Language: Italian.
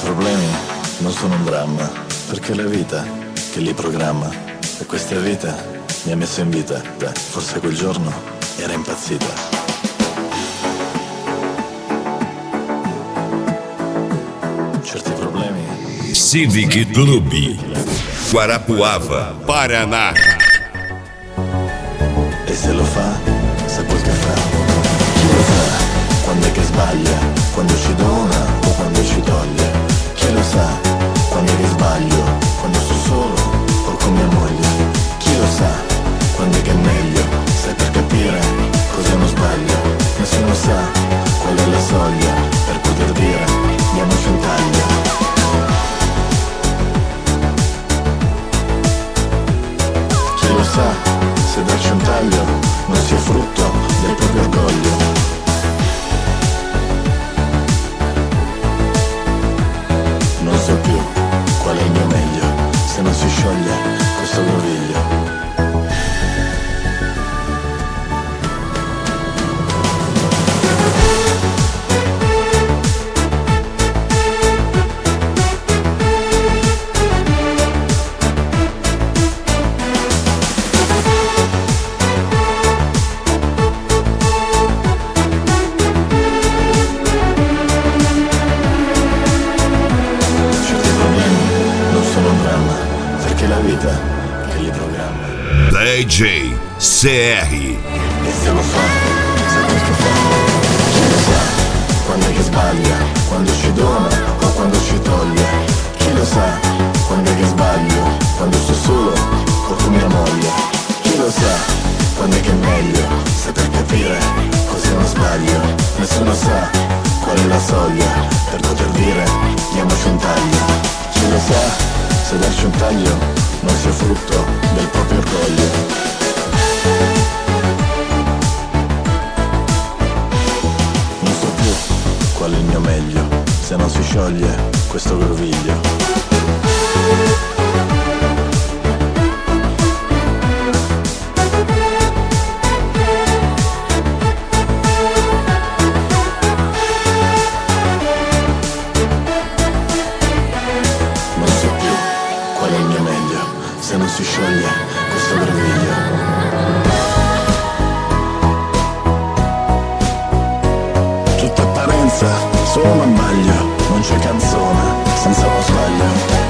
problemi non sono un dramma, perché è la vita che li programma. E questa vita mi ha messo in vita. Beh, forse quel giorno era impazzita. Certi problemi. Civic Club, Guarapuava, Paraná. E se lo fa, sa quel che fa. Chi lo sa quando è che sbaglia, quando ci dona o quando ci toglie. Chi lo sa quando è che sbaglio, quando sto solo o con mia moglie. Chi lo sa quando è che è meglio, sai, per capire cosa non sbaglia. Nessuno sa qual è la soglia per poter dire diamoci un taglio. Chi lo sa se darci un taglio non sia frutto del proprio orgoglio. Non so più qual è il mio meglio se non si scioglie questo groviglio. Che li programma. DJ CR. E se lo fa, sa quel che fa. Chi lo sa quando è che sbaglia, quando ci dona o quando ci toglie. Chi lo sa quando è che sbaglio, quando sto solo o con mia moglie. Chi lo sa quando è che è meglio, se per capire cosa non sbaglio. Nessuno sa qual è la soglia per poter dire diamoci un taglio. Chi lo sa se darci un taglio non sia frutto del proprio orgoglio. Non so più qual è il mio meglio se non si scioglie questo groviglio. Se non si scioglie questo groviglio. Tutta apparenza, solo un abbaglio. Non c'è canzone senza uno sbaglio.